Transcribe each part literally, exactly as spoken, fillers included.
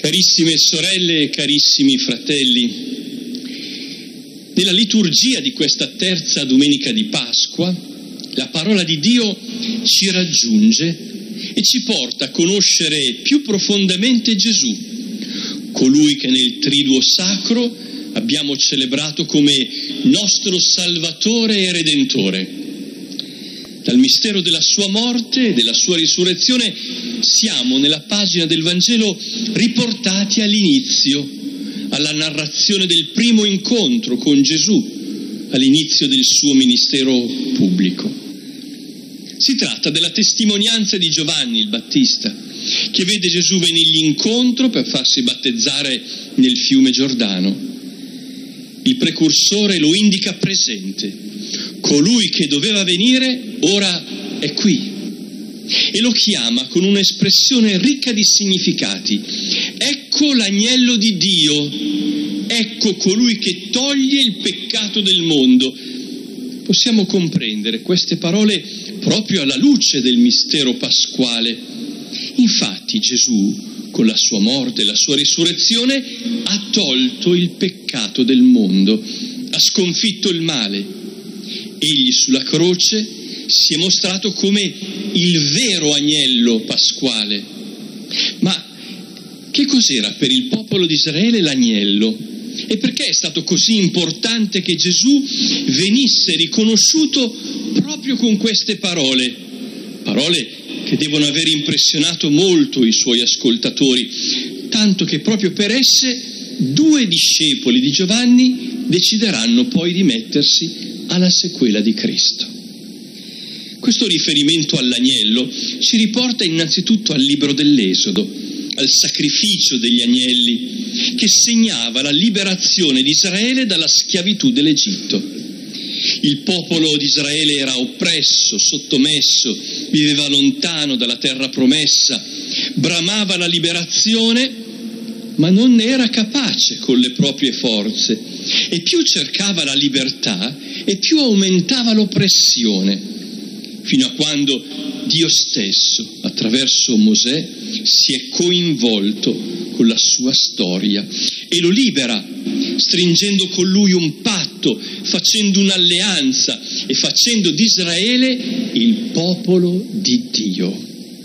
Carissime sorelle e carissimi fratelli, nella liturgia di questa terza domenica di Pasqua, la parola di Dio ci raggiunge e ci porta a conoscere più profondamente Gesù, colui che nel Triduo Sacro abbiamo celebrato come nostro Salvatore e Redentore. Dal mistero della sua morte e della sua risurrezione siamo nella pagina del Vangelo riportati all'inizio, alla narrazione del primo incontro con Gesù, all'inizio del suo ministero pubblico. Si tratta della testimonianza di Giovanni il Battista, che vede Gesù venirgli incontro per farsi battezzare nel fiume Giordano. Il precursore lo indica presente. Colui che doveva venire ora è qui e lo chiama con un'espressione ricca di significati. Ecco l'agnello di Dio, ecco colui che toglie il peccato del mondo. Possiamo comprendere queste parole proprio alla luce del mistero pasquale. Infatti Gesù, con la sua morte e la sua risurrezione, ha tolto il peccato del mondo, ha sconfitto il male. Egli sulla croce si è mostrato come il vero agnello pasquale. Ma che cos'era per il popolo di Israele l'agnello? E perché è stato così importante che Gesù venisse riconosciuto proprio con queste parole? Parole che devono aver impressionato molto i suoi ascoltatori, tanto che proprio per esse due discepoli di Giovanni decideranno poi di mettersi alla sequela di Cristo. Questo riferimento all'agnello ci riporta innanzitutto al libro dell'Esodo, al sacrificio degli agnelli, che segnava la liberazione di Israele dalla schiavitù dell'Egitto. Il popolo di Israele era oppresso, sottomesso, viveva lontano dalla terra promessa, bramava la liberazione, ma non ne era capace con le proprie forze, e più cercava la libertà e più aumentava l'oppressione, fino a quando Dio stesso, attraverso Mosè, si è coinvolto con la sua storia e lo libera, stringendo con lui un patto, facendo un'alleanza e facendo di Israele il popolo di Dio.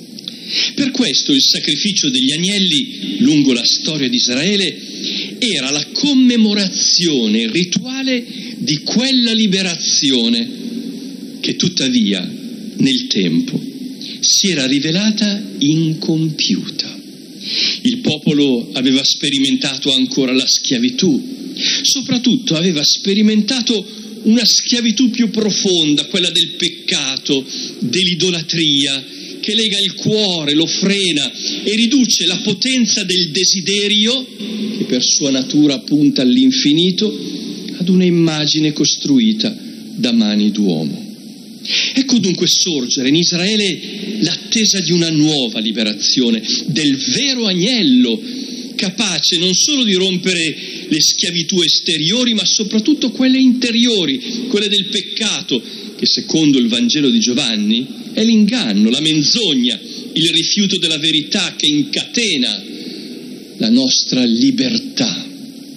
Per questo il sacrificio degli agnelli lungo la storia di Israele era la commemorazione rituale di quella liberazione che tuttavia nel tempo si era rivelata incompiuta. Il popolo aveva sperimentato ancora la schiavitù, soprattutto aveva sperimentato una schiavitù più profonda, quella del peccato, dell'idolatria, che lega il cuore, lo frena e riduce la potenza del desiderio, che per sua natura punta all'infinito, ad una immagine costruita da mani d'uomo. Ecco dunque sorgere in Israele l'attesa di una nuova liberazione, del vero agnello, capace non solo di rompere le schiavitù esteriori, ma soprattutto quelle interiori, quelle del peccato, che secondo il Vangelo di Giovanni è l'inganno, la menzogna, il rifiuto della verità che incatena la nostra libertà.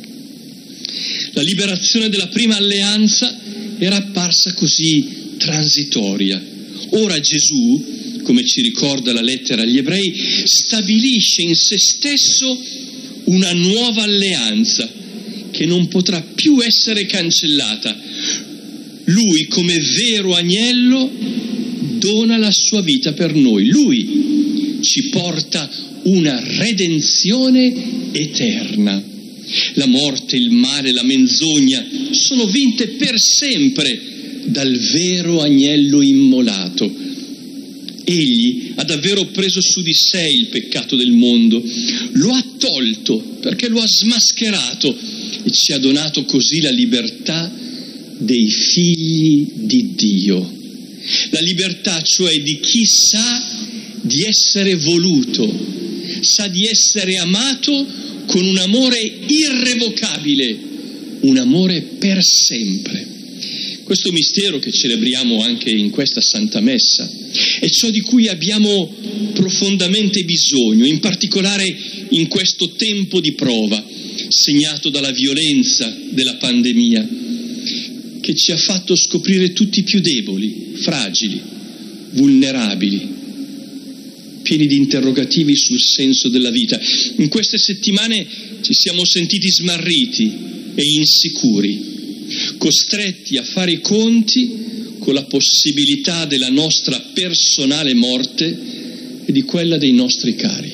La liberazione della prima alleanza era apparsa così transitoria. Ora Gesù, come ci ricorda la lettera agli Ebrei, stabilisce in se stesso una nuova alleanza che non potrà più essere cancellata. Lui, come vero agnello, dona la sua vita per noi. Lui ci porta una redenzione eterna. La morte, il male, la menzogna sono vinte per sempre dal vero agnello immolato. Egli ha davvero preso su di sé il peccato del mondo, lo ha tolto perché lo ha smascherato e ci ha donato così la libertà dei figli di Dio. La libertà cioè di chi sa di essere voluto, sa di essere amato con un amore irrevocabile, un amore per sempre. Questo mistero che celebriamo anche in questa Santa Messa è ciò di cui abbiamo profondamente bisogno, in particolare in questo tempo di prova, segnato dalla violenza della pandemia, che ci ha fatto scoprire tutti più deboli, fragili, vulnerabili, pieni di interrogativi sul senso della vita. In queste settimane ci siamo sentiti smarriti e insicuri, costretti a fare i conti con la possibilità della nostra personale morte e di quella dei nostri cari.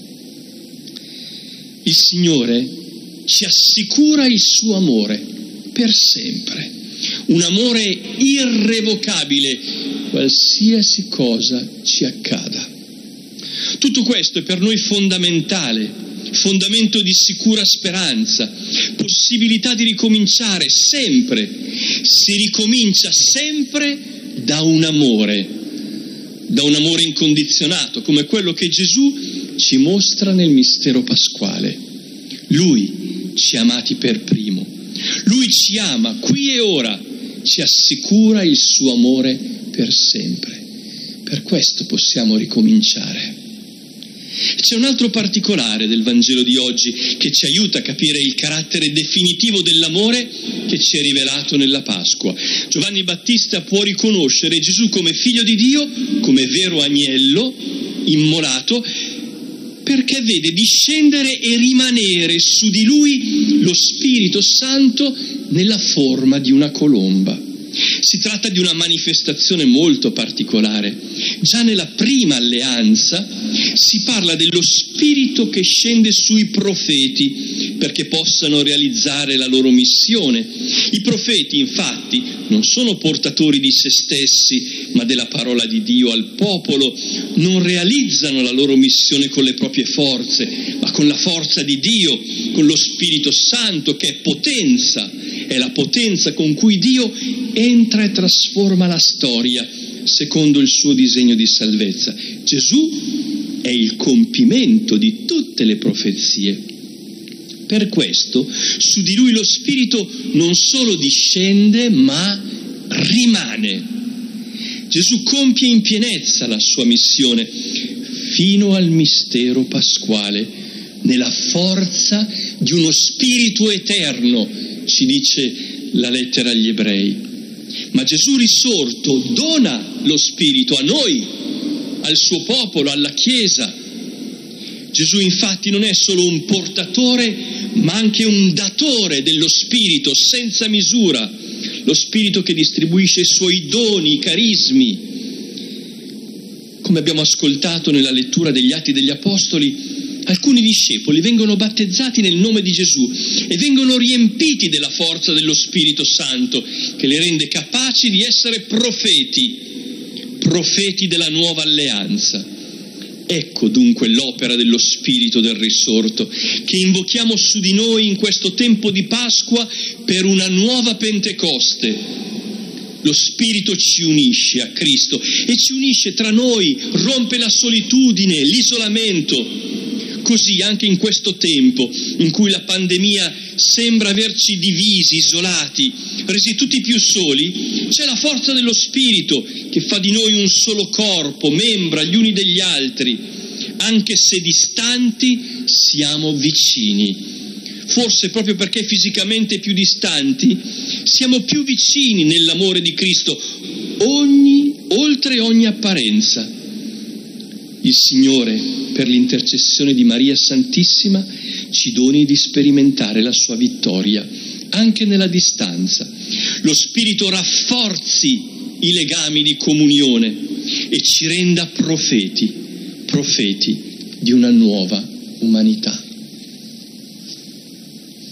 Il Signore ci assicura il suo amore per sempre, un amore irrevocabile, qualsiasi cosa ci accada. Tutto questo è per noi fondamentale, fondamento di sicura speranza, possibilità di ricominciare sempre. Si ricomincia sempre da un amore, da un amore incondizionato, come quello che Gesù ci mostra nel mistero pasquale. Lui ci ha amati per primo, Lui ci ama qui e ora, ci assicura il suo amore per sempre. Per questo possiamo ricominciare. C'è un altro particolare del Vangelo di oggi che ci aiuta a capire il carattere definitivo dell'amore che ci è rivelato nella Pasqua. Giovanni Battista può riconoscere Gesù come figlio di Dio, come vero agnello immolato, perché vede discendere e rimanere su di lui lo Spirito Santo nella forma di una colomba. Si tratta di una manifestazione molto particolare. Già nella prima alleanza si parla dello Spirito che scende sui profeti perché possano realizzare la loro missione. I profeti, infatti, non sono portatori di se stessi, ma della parola di Dio al popolo. Non realizzano la loro missione con le proprie forze, ma con la forza di Dio, con lo Spirito Santo che è potenza. È la potenza con cui Dio entra e trasforma la storia secondo il suo disegno di salvezza. Gesù è il compimento di tutte le profezie. Per questo su di lui lo Spirito non solo discende, ma rimane. Gesù compie in pienezza la sua missione fino al mistero pasquale, nella forza di uno Spirito eterno, ci dice la lettera agli Ebrei. Ma Gesù risorto dona lo Spirito a noi, al suo popolo, alla Chiesa. Gesù infatti non è solo un portatore, ma anche un datore dello Spirito senza misura, lo Spirito che distribuisce i suoi doni, i carismi. Come abbiamo ascoltato nella lettura degli Atti degli Apostoli, alcuni discepoli vengono battezzati nel nome di Gesù e vengono riempiti della forza dello Spirito Santo che li rende capaci di essere profeti, profeti della nuova alleanza. Ecco dunque l'opera dello Spirito del risorto che invochiamo su di noi in questo tempo di Pasqua per una nuova Pentecoste. Lo Spirito ci unisce a Cristo e ci unisce tra noi, rompe la solitudine, l'isolamento. Così anche in questo tempo in cui la pandemia sembra averci divisi, isolati, resi tutti più soli, c'è la forza dello Spirito che fa di noi un solo corpo, membra gli uni degli altri. Anche se distanti, siamo vicini. Forse proprio perché fisicamente più distanti, siamo più vicini nell'amore di Cristo, ogni, oltre ogni apparenza. Il Signore, per l'intercessione di Maria Santissima, ci doni di sperimentare la sua vittoria, anche nella distanza. Lo Spirito rafforzi i legami di comunione e ci renda profeti, profeti di una nuova umanità.